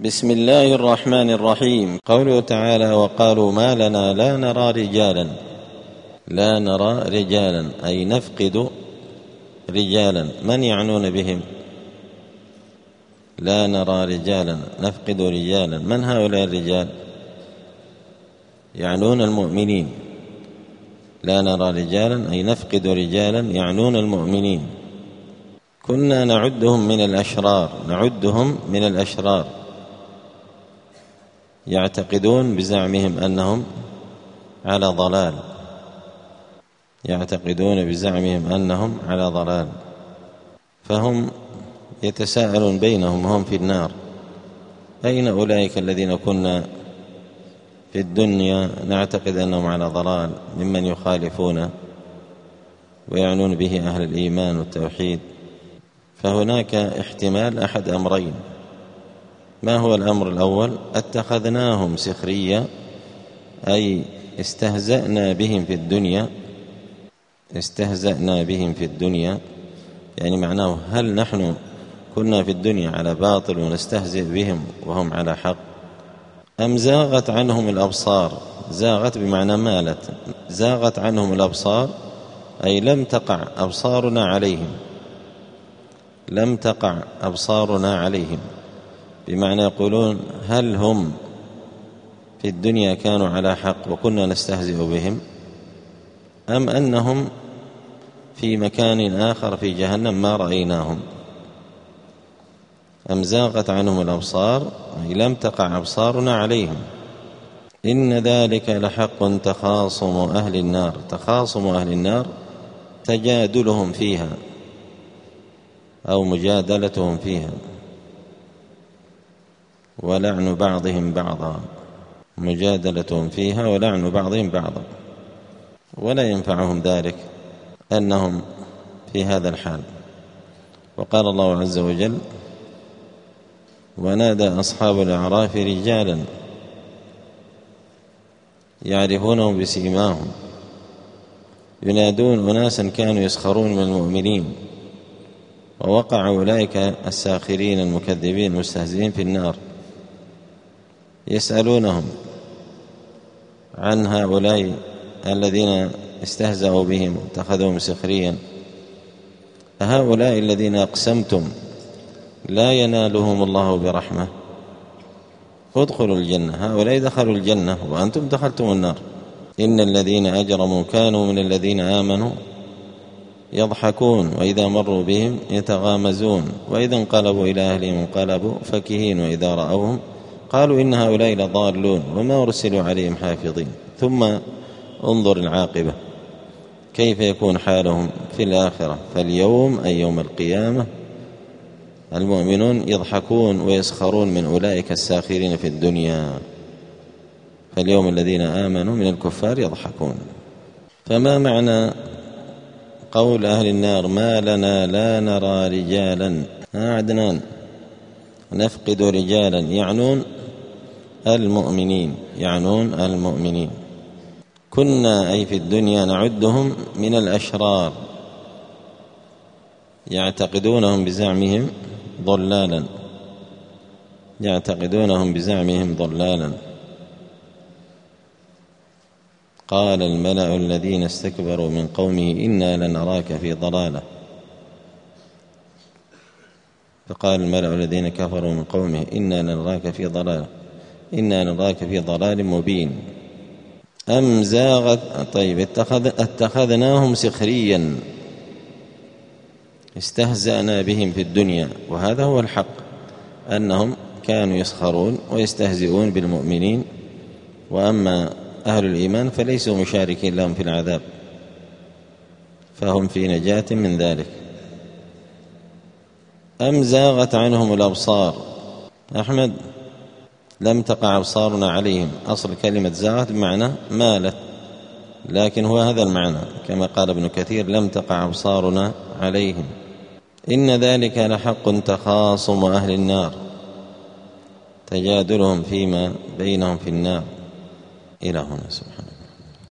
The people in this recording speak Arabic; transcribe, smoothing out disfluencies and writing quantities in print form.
بسم الله الرحمن الرحيم. قوله تعالى: وقالوا ما لنا لا نرى رجالا أي نفقد رجالا. من يعنون بهم؟ لا نرى رجالا، نفقد رجالا. من هؤلاء الرجال؟ يعنون المؤمنين. لا نرى رجالا أي نفقد رجالا، يعنون المؤمنين. كنا نعدهم من الأشرار، يعتقدون بزعمهم أنهم على ضلال، فهم يتساءلون بينهم وهم في النار: أين أولئك الذين كنا في الدنيا نعتقد أنهم على ضلال ممن يخالفون ويعنون به أهل الإيمان والتوحيد؟ فهناك احتمال أحد أمرين. ما هو الأمر الأول؟ اتخذناهم سخريا، أي استهزأنا بهم في الدنيا، يعني معناه هل نحن كنا في الدنيا على باطل ونستهزئ بهم وهم على حق، أم زاغت عنهم الأبصار؟ زاغت بمعنى مالت، زاغت عنهم الأبصار أي لم تقع أبصارنا عليهم، بمعنى يقولون هل هم في الدنيا كانوا على حق وكنا نستهزئ بهم، أم أنهم في مكان آخر في جهنم ما رأيناهم؟ أم زاغت عنهم الأبصار أي لم تقع أبصارنا عليهم. إن ذلك لحق تخاصم أهل النار تجادلهم فيها أو مجادلتهم فيها، ولعن بعضهم بعضا، ولا ينفعهم ذلك أنهم في هذا الحال. وقال الله عز وجل: ونادى أصحاب الأعراف رجالا يعرفونهم بسيماهم ينادون أناسا كانوا يسخرون من المؤمنين، ووقع أولئك الساخرين المكذبين المستهزئين في النار، يسألونهم عن هؤلاء الذين استهزأوا بهم واتخذوهم سخريا: أهؤلاء الذين أقسمتم لا ينالهم الله برحمة ادخلوا الجنة؟ هؤلاء دخلوا الجنة وأنتم دخلتم النار. إن الذين أجرموا كانوا من الذين آمنوا يضحكون وإذا مروا بهم يتغامزون وإذا انقلبوا إلى أهلهم انقلبوا فكهين وإذا رأوهم قالوا إن هؤلاء لضالون وما أرسلوا عليهم حافظين. ثم انظر العاقبة كيف يكون حالهم في الآخرة. فاليوم أي يوم القيامة المؤمنون يضحكون ويسخرون من أولئك الساخرين في الدنيا، فاليوم الذين آمنوا من الكفار يضحكون. فما معنى قول أهل النار ما لنا لا نرى رجالا؟ عدنان: نفقد رجالا، يعنون المؤمنين. كنا أي في الدنيا نعدهم من الأشرار، يعتقدونهم بزعمهم ضلالا. قال الملأ الذين استكبروا من قومه إنا لنراك في ضلالة. فقال الملأ الذين كفروا من قومه إنا لنراك في ضلال مبين. أم زاغت، طيب اتخذناهم سخريا، استهزأنا بهم في الدنيا، وهذا هو الحق، أنهم كانوا يسخرون ويستهزئون بالمؤمنين، وأما أهل الإيمان فليسوا مشاركين لهم في العذاب، فهم في نجاة من ذلك. أم زاغت عنهم الأبصار؟ أحمد: لم تقع أبصارنا عليهم. أصل كلمة زاغت بمعنى مالت، لكن هو هذا المعنى كما قال ابن كثير: لم تقع أبصارنا عليهم. إن ذلك لحق تخاصم أهل النار تجادلهم فيما بينهم في النار. إلى هنا. سبحانه.